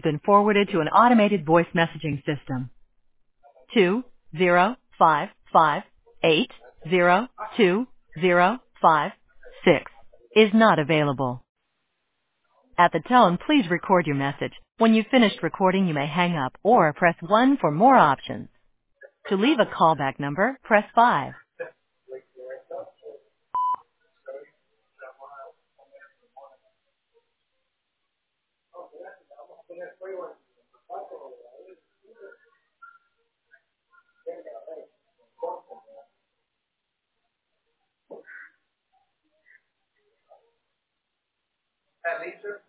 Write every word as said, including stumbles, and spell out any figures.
been forwarded to an automated voice messaging system. Two zero five five eight zero two zero five six is not available. At the tone, please record your message. When you've finished recording, you may hang up or press one for more options. To leave a callback number, press five. At least